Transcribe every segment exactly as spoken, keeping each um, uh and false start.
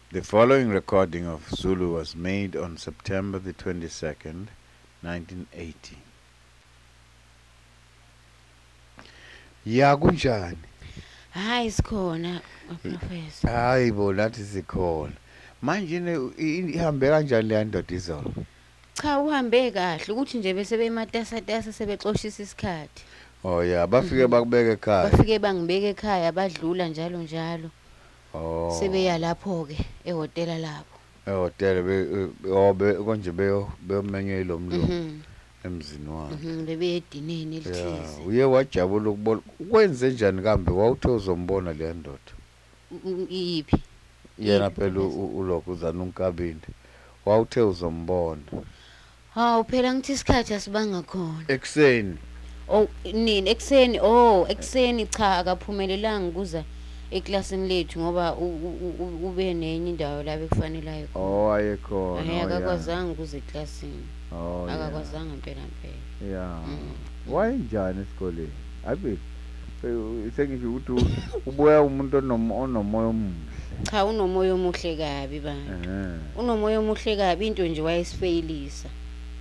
The following recording of Zulu was made on September the twenty-second, nineteen eighty. Ya kunjani? Hayi sikhona professor. Hayi bo nathi sikhona. Manje ne ihambe kanjani le ndoda izolo? Cha uhambe kahle ukuthi nje bese bematasatasa sebexoshisa isikhathi. Oh yeah, bafike bakubeka ekhaya. Bafike bangibeka ekhaya badlula njalo njalo. Oh. Sebeya lapho ke ehotela lapho. Ehotela be obe konje beyo beyomenywe lo mlo emzini wakhe. Mhm bebe edineni elithize. Uye wajabula ukubona ukwenze njani kambe wawuthe uzombona le ndoda? Iyiphi? Yena phela ulokhu uzana unkabinde. Wawuthe uzombona. Hawu phela ngithi isikhathi asibanga khona. Ekseni. Oh nini ekseni oh ekseni cha akaphumelelanga kuza eklasini lethu ngoba ube nenye indawo la bekufanele aye khona. Oh ayekhona. Hayi akakwazanga kuze eklasini. Oh akakwazanga impela impela. Yeah. Wayinjani esikoleni? Abe sengisho ukuthi ubuya umuntu onomoya omuhle. Cha unomoya omuhle kabi bani. Unomoya omuhle kabi into nje wayesifeyilisa.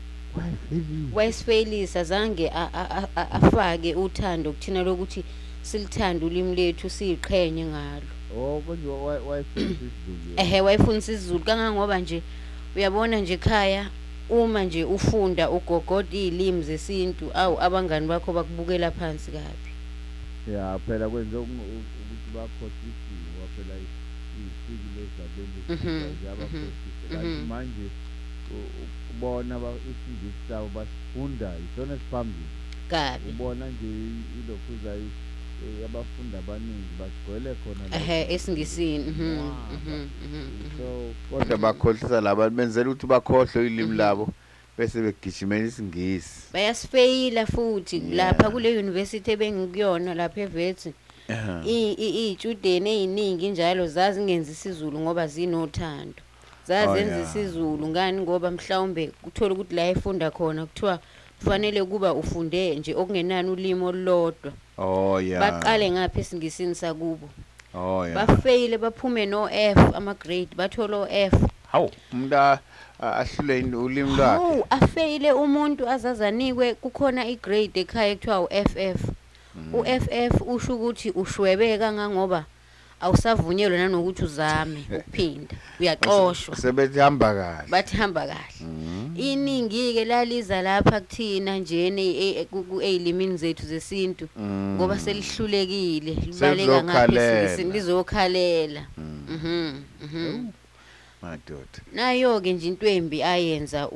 Wayesifeyilisa zange afake uthando kuthina lokuthi silithanda ulimi lethu siqhenye ngalo. Oh konje wayefundisa isiZulu. Ehe wayefundisa isiZulu kangangoba nje uyabona nje ekhaya uma nje ufunda ugogoda izilimi zesintu awu abangani bakho bakubukela phansi kabi. Yeah phela kwenze ukuthi bakhohlisiwe phela isiki lezabelo yabakhohlisi kanti manje ubona isingisi sabo basifunda isona siphambili kabi. Ubona nje ilokhu uzayi abafunda abaningi basigwele khona la. Ehe esingisini. Mhm mhm. So kodwa bakhohlisa labantu benzela ukuthi bakhohle ilimi labo bese begijimela isingisi. Bayasifeyila futhi lapha kule university ebengikuyona lapha eVethi. I student eziningi njalo zazi ngenza isiZulu ngoba zinothando. Zazenza isiZulu ngani ngoba mhlawumbe uthola ukuthi la efunda khona kuthiwa kufanele kuba ufunde nje okungenani ulimi olulodwa. Oh yeah. Baqale ngapha esingisini sakubo. Oh yeah. Bafeyile baphume no F ama grade bathola o F. Hawu umuntu ahlule ulimi lwakhe. Hawu afeyile umuntu azazanikwe kukhona igrade ekhaya ekuthiwa uF F. uF F usho ukuthi ushwebe kangangoba awusavunyelwe nanokuthi uzame ukuphinda uyaxoshwa. Sebethi hamba kahle. Bathi hamba kahle. Iningi ke laliza lapha kuthina njene ezilimini zethu zesintu ngoba selihlulekile libaleka ngaphi lizokhalela. Mhm mhm. Madoda. Nayo ke nje intwembi ayenza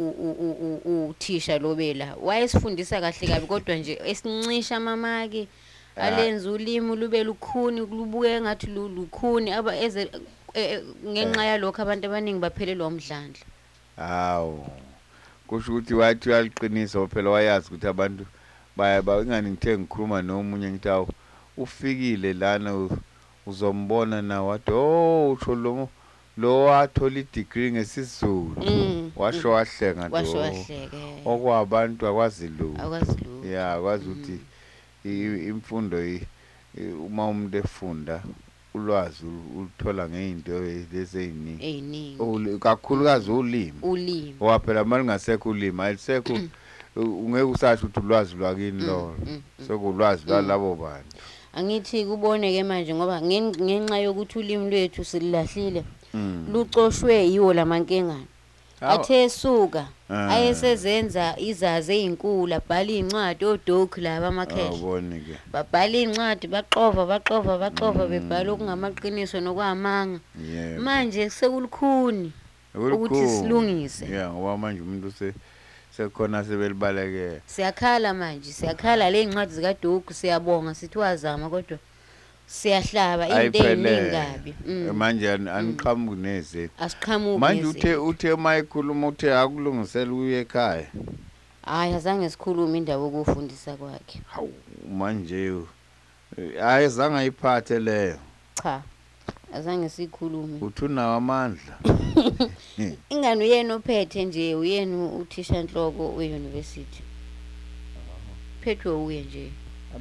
uthisha lobela wayesifundisa kahle kabi kodwa nje esincisha amamaki alenza ulimi lube lukhuni lubuke ngathi lukhuni aba eze ngenxa yalokho abantu abaningi baphelelwa umdlandla. Hawu kusho ukuthi wathi uyaliqinisa phela wayazi ukuthi abantu baya bangani ngithe ngikhuluma nomunye ngithi awu ufikile lana uzombona na wathi oh usho lo lo wathola i-degree ngesizulu washo wahlenga washo wahleke okwabantu akwazi lo akwazi lo yeah akwazi ukuthi imfundo uma umuntu efunda ulwazi ulithola ngeinto lezi eziningi eziningi kakhulukazi ulimi ulimi waphela manje ngasekho ulimi alisekho ungeke usasho ukuthi ulwazi lwakini lo sekulwazi lwalabo bantu. Angithi kubone ke manje ngoba ngenxa yokuthi ulimi lwethu sililahlile lucoshwe yiwo lamankengane athe suka ayesezenza izaze ezinkulu abhala incwadi odoku laba amakhehla awuboni ke babhala incwadi baqova baqova baqova bebhala okungamaqiniso nokwamanga manje sekulukhuni ukuthi silungise. Yeah ngoba manje umuntu se sekhona sebelibaleke siyakhala manje siyakhala le incwadi zika doku siyabonga sithi wazama kodwa siyahlaba into eziningi kabi. Manje aniqhamuki neze asiqhamuki manje uthe uthe mayikhuluma uthe akulungisela uye ekhaya. Hayi azange sikhulume indaba okufundisa kwakhe. Hawu manje hayi zange ayiphathe leyo. Cha azange sikhulume. Uthuna amandla. Ingane uyena ophethe nje uyena uthisha inhloko we university. Phethwe uye nje. Abe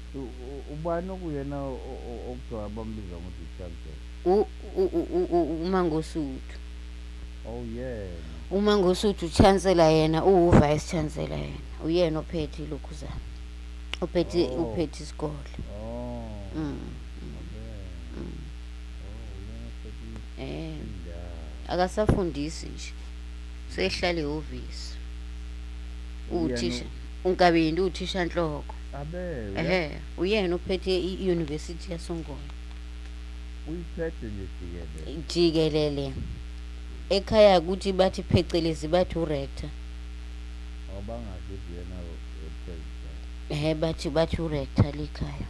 ubani okuyena okuthiwa bambiza ngokuthi i-chancellor? u u- u- u- uMangosuthu. Oh yena. uMangosuthu uchancellor yena uvice chancellor yena uyena ophethe ilokhuzana uphethe Oh. uphethe isikole. Oh. Mm. Okay. Mm. Oh, uyena ophethe Eh indawo. akasafundisi nje sehlala ehhovisi Uyena uthisha uNkabindi uthisha nhloko. Abe, uya- Ehhe uyena ophethe i-University yaSongoye uyiphethe nje jikelele. jikelele ekhaya ukuthi bathi phecelezi bathi urector. Awubangazithi yena upresident. Ehhe bathi bathi urector likhaya.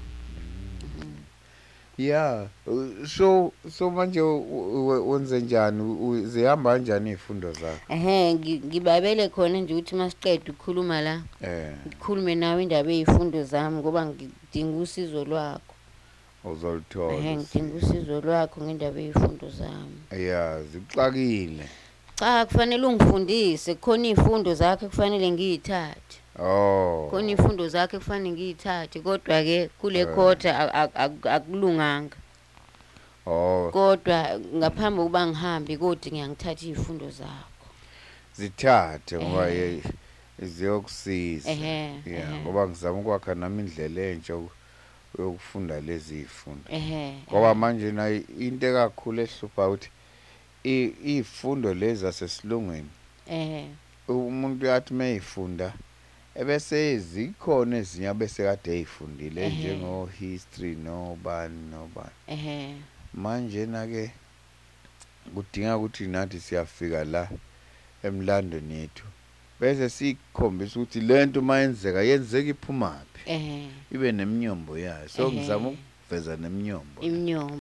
Yeah, uh, so so manje u- u- wenze njani? U- Zihamba kanjani izifundo zakho? Ehhe ngi- ngibabele khona nje ukuthi masiqeda ukukhuluma la Eh, ngikhulume nawe indaba ezifundo zami ngoba ngidinga usizo lwakho. Ehhe uzolithola. ngidinga usizo lwakho ngendaba ezifundo zami. Yeah, zixakile. Cha kufanele ungifundise khona izifundo zakhe kufanele ngiyithathe. Oh. Khona izifundo zakhe kufanele ngiyithathe kodwa ke kule khotha ak- ak- akulunganga. Oh, Kodwa ngaphambi kokuba ngihambe kodwa ngiyangithatha izifundo zakho. zithathe ngoba Eh. ye- ziyokusiza. Ehhe. Yeah, ehhe, ngoba ngizama ukwakha nami indlela entsha yoku- yokufunda lezi zifundo. Ehhe. Ngoba manje na into ekakhulu ehlupha ukuthi i- izifundo lezi zasesilungwini Ehhe. umuntu uyathi mayifunda ebese zikhona ezinye abese kade eyifundile Ehhe. njengo history nobani nobani. Ehhe. Manje na ke kudinga ukuthi nathi siyafika la emlandweni yethu bese sikhombisa ukuthi lento mayenzeka yenzeka iphumaphi Ehhe. ibe neminyombo yayo. So Ehhe. ngizama ukuveza neminyombo. Imnyombo.